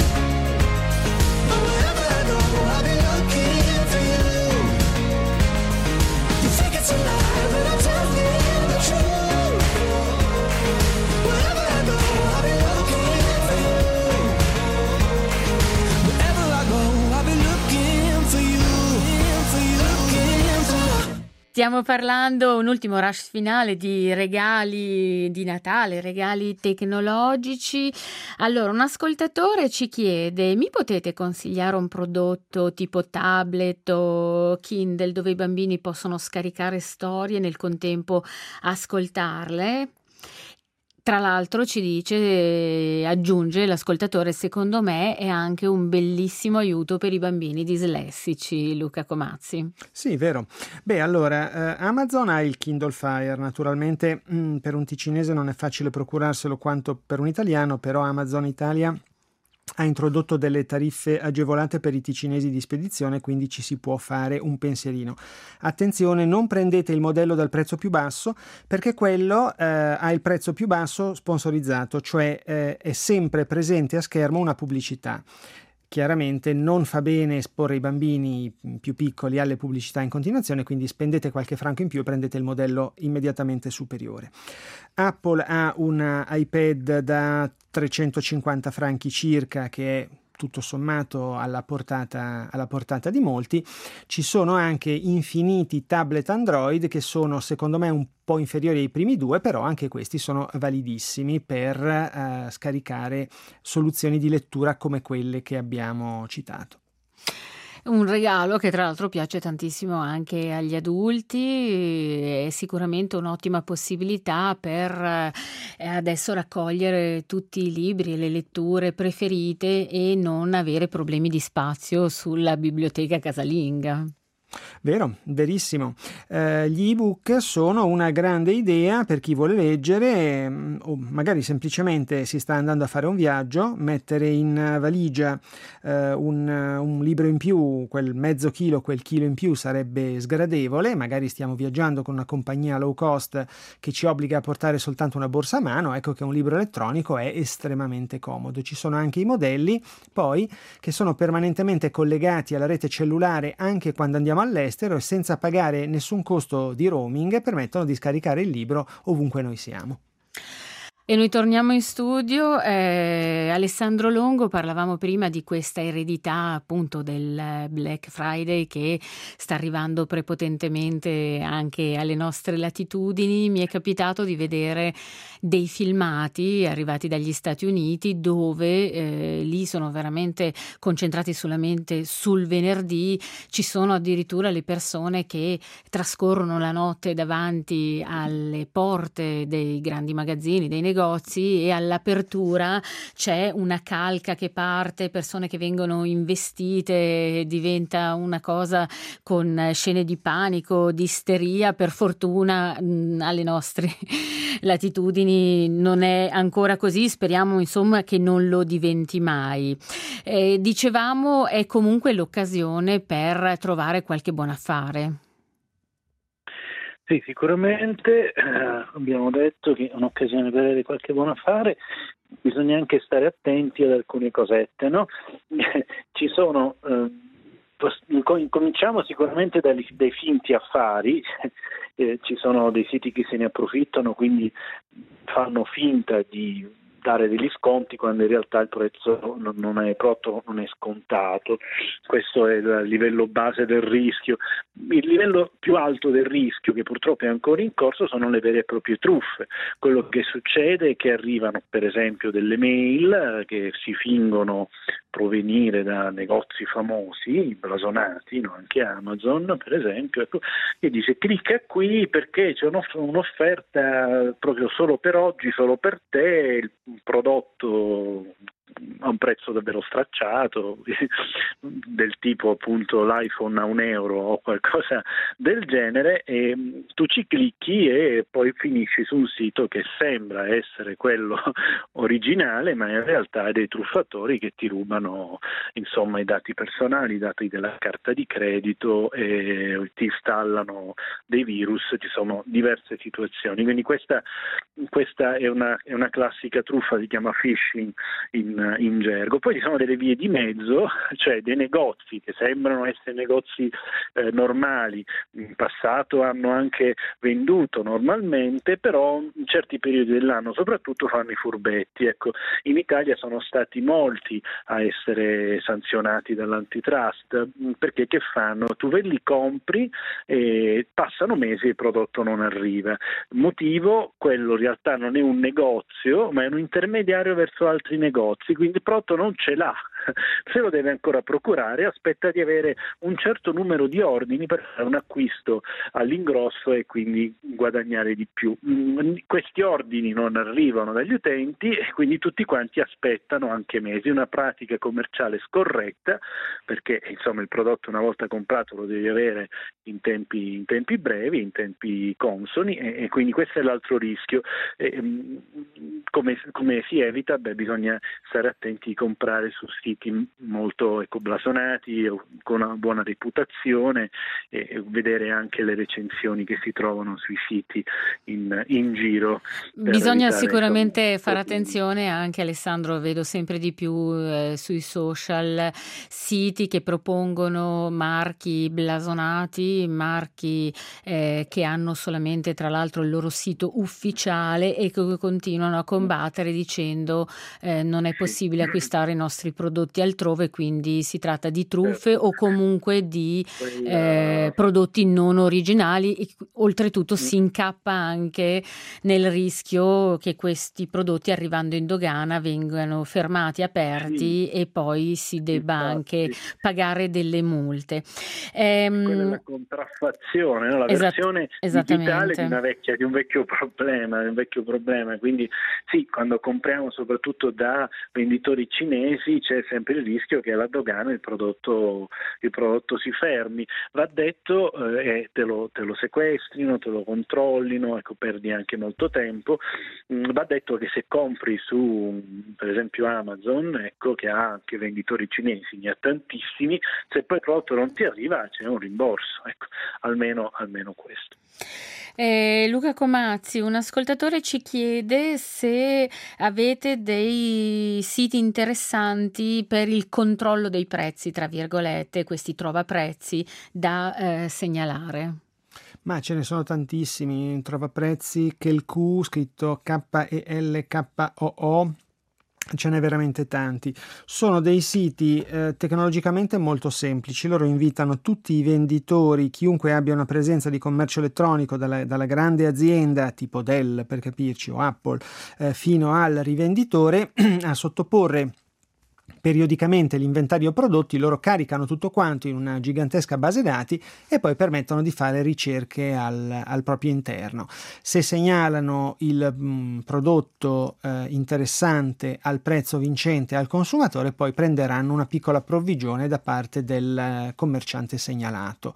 Stiamo parlando, un ultimo rush finale, di regali di Natale, regali tecnologici. Allora, un ascoltatore ci chiede: mi potete consigliare un prodotto tipo tablet o Kindle dove i bambini possono scaricare storie e nel contempo ascoltarle? Tra l'altro ci dice, aggiunge l'ascoltatore, secondo me è anche un bellissimo aiuto per i bambini dislessici. Luca Comazzi. Sì, vero. Beh, allora, eh, Amazon ha il Kindle Fire, naturalmente mh, per un ticinese non è facile procurarselo quanto per un italiano, però Amazon Italia ha introdotto delle tariffe agevolate per i ticinesi di spedizione, quindi ci si può fare un pensierino. Attenzione, non prendete il modello dal prezzo più basso, perché quello eh, ha il prezzo più basso sponsorizzato, cioè eh, è sempre presente a schermo una pubblicità. Chiaramente non fa bene esporre i bambini più piccoli alle pubblicità in continuazione, quindi spendete qualche franco in più e prendete il modello immediatamente superiore. Apple ha un iPad da trecentocinquanta franchi circa, che è tutto sommato alla portata, alla portata di molti. Ci sono anche infiniti tablet Android che sono secondo me un po' inferiori ai primi due, però anche questi sono validissimi per eh, scaricare soluzioni di lettura come quelle che abbiamo citato. Un regalo che tra l'altro piace tantissimo anche agli adulti, è sicuramente un'ottima possibilità per eh, adesso raccogliere tutti i libri e le letture preferite e non avere problemi di spazio sulla biblioteca casalinga. Vero, verissimo. Eh, gli ebook sono una grande idea per chi vuole leggere mh, o magari semplicemente si sta andando a fare un viaggio, mettere in valigia eh, un, un libro in più, quel mezzo chilo, quel chilo in più sarebbe sgradevole, magari stiamo viaggiando con una compagnia low cost che ci obbliga a portare soltanto una borsa a mano, ecco che un libro elettronico è estremamente comodo. Ci sono anche i modelli poi che sono permanentemente collegati alla rete cellulare anche quando andiamo all'estero e senza pagare nessun costo di roaming permettono di scaricare il libro ovunque noi siamo. E noi torniamo in studio. eh, Alessandro Longo, parlavamo prima di questa eredità appunto del Black Friday che sta arrivando prepotentemente anche alle nostre latitudini. Mi è capitato di vedere dei filmati arrivati dagli Stati Uniti dove eh, lì sono veramente concentrati solamente sul venerdì. Ci sono addirittura le persone che trascorrono la notte davanti alle porte dei grandi magazzini, dei negozi, negozi e all'apertura c'è una calca che parte, persone che vengono investite, diventa una cosa con scene di panico, di isteria. Per fortuna mh, alle nostre latitudini non è ancora così, speriamo insomma che non lo diventi mai. Eh, dicevamo, è comunque l'occasione per trovare qualche buon affare. Sì, sicuramente eh, abbiamo detto che è un'occasione per avere qualche buon affare. Bisogna anche stare attenti ad alcune cosette, no? Ci sono eh, cominciamo sicuramente dai, dai finti affari. Eh, ci sono dei siti che se ne approfittano, quindi fanno finta di dare degli sconti quando in realtà il prezzo non è prodotto, non è scontato. Questo è il livello base del rischio. Il livello più alto del rischio, che purtroppo è ancora in corso, sono le vere e proprie truffe. Quello che succede è che arrivano per esempio delle mail che si fingono provenire da negozi famosi, blasonati, no? Anche Amazon per esempio, ecco, che dice clicca qui perché c'è un'offerta proprio solo per oggi, solo per te, un prodotto a un prezzo davvero stracciato, del tipo appunto l'iPhone a un euro o qualcosa del genere, e tu ci clicchi e poi finisci su un sito che sembra essere quello originale, ma in realtà è dei truffatori che ti rubano insomma i dati personali, i dati della carta di credito, e ti installano dei virus. Ci sono diverse situazioni, quindi questa, questa è una, è una classica truffa, si chiama phishing in in gergo. Poi ci sono delle vie di mezzo, cioè dei negozi che sembrano essere negozi eh, normali, in passato hanno anche venduto normalmente, però in certi periodi dell'anno soprattutto fanno i furbetti. Ecco, in Italia sono stati molti a essere sanzionati dall'antitrust, perché che fanno? Tu ve li compri e passano mesi e il prodotto non arriva. Motivo? Quello in realtà non è un negozio, ma è un intermediario verso altri negozi, quindi il prodotto non ce l'ha, se lo deve ancora procurare, aspetta di avere un certo numero di ordini per fare un acquisto all'ingrosso e quindi guadagnare di più. Questi ordini non arrivano dagli utenti e quindi tutti quanti aspettano anche mesi. Una pratica commerciale scorretta, perché insomma il prodotto una volta comprato lo devi avere in tempi, in tempi brevi, in tempi consoni, e, e quindi questo è l'altro rischio. E, come, come si evita? Beh, bisogna stare attenti a comprare su siti molto ecoblasonati, con una buona reputazione, e vedere anche le recensioni che si trovano sui siti in, in giro. Bisogna sicuramente insomma, fare attenzione anche, Alessandro, vedo sempre di più eh, sui social siti che propongono marchi blasonati, marchi eh, che hanno solamente tra l'altro il loro sito ufficiale e che continuano a combattere dicendo eh, non è possibile acquistare i nostri prodotti altrove, quindi si tratta di truffe o comunque di eh, prodotti non originali, e oltretutto si incappa anche nel rischio che questi prodotti arrivando in dogana vengano fermati, aperti, sì, e poi si debba infatti anche pagare delle multe. Ehm, Quella è la contraffazione, no? La esat- versione digitale di una vecchia, di un vecchio problema, di un vecchio problema. Quindi sì, quando compriamo soprattutto da venditori cinesi c'è sempre il rischio che alla dogana il prodotto, il prodotto si fermi. Va detto, eh, te, lo, te lo sequestrino, te lo controllino, ecco, perdi anche molto tempo. Mm, va detto che se compri su, per esempio, Amazon, ecco, che ha anche venditori cinesi, ne ha tantissimi, se poi il prodotto non ti arriva c'è un rimborso, ecco, almeno, almeno questo. Eh, Luca Comazzi, un ascoltatore ci chiede se avete dei siti interessanti per il controllo dei prezzi, tra virgolette, questi trova prezzi da eh, segnalare. Ma ce ne sono tantissimi. Trova prezzi, Kelku, scritto K E L K O O. Ce n'è veramente tanti. Sono dei siti eh, tecnologicamente molto semplici. Loro invitano tutti i venditori, chiunque abbia una presenza di commercio elettronico, dalla, dalla grande azienda tipo Dell, per capirci, o Apple, eh, fino al rivenditore, a sottoporre periodicamente l'inventario prodotti, loro caricano tutto quanto in una gigantesca base dati e poi permettono di fare ricerche al, al proprio interno. Se segnalano il mh, prodotto eh, interessante al prezzo vincente al consumatore, poi prenderanno una piccola provvigione da parte del eh, commerciante segnalato.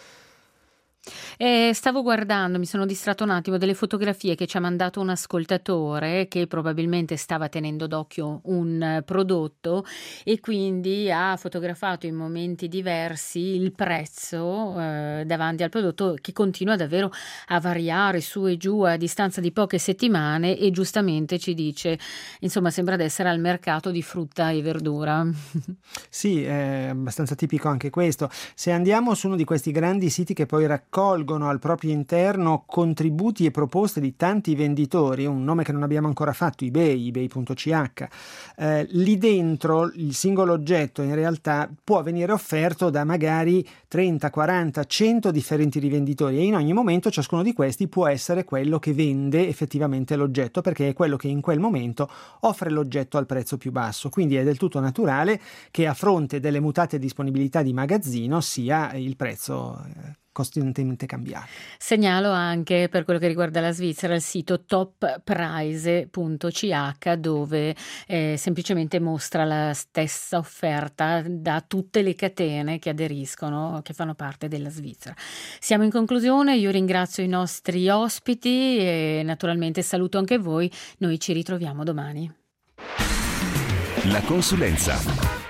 Eh, stavo guardando, mi sono distratto un attimo, delle fotografie che ci ha mandato un ascoltatore che probabilmente stava tenendo d'occhio un eh, prodotto e quindi ha fotografato in momenti diversi il prezzo eh, davanti al prodotto, che continua davvero a variare su e giù a distanza di poche settimane, e giustamente ci dice, insomma, sembra di essere al mercato di frutta e verdura. Sì, è abbastanza tipico anche questo. Se andiamo su uno di questi grandi siti che poi raccolgono al proprio interno contributi e proposte di tanti venditori, un nome che non abbiamo ancora fatto, eBay, ebay punto c h, eh, lì dentro il singolo oggetto in realtà può venire offerto da magari trenta, quaranta, cento differenti rivenditori, e in ogni momento ciascuno di questi può essere quello che vende effettivamente l'oggetto, perché è quello che in quel momento offre l'oggetto al prezzo più basso. Quindi è del tutto naturale che a fronte delle mutate disponibilità di magazzino sia il prezzo eh, costantemente cambiato. Segnalo anche, per quello che riguarda la Svizzera, il sito top price punto c h, dove eh, semplicemente mostra la stessa offerta da tutte le catene che aderiscono, che fanno parte della Svizzera. Siamo in conclusione, io ringrazio i nostri ospiti e naturalmente saluto anche voi. Noi ci ritroviamo domani. La consulenza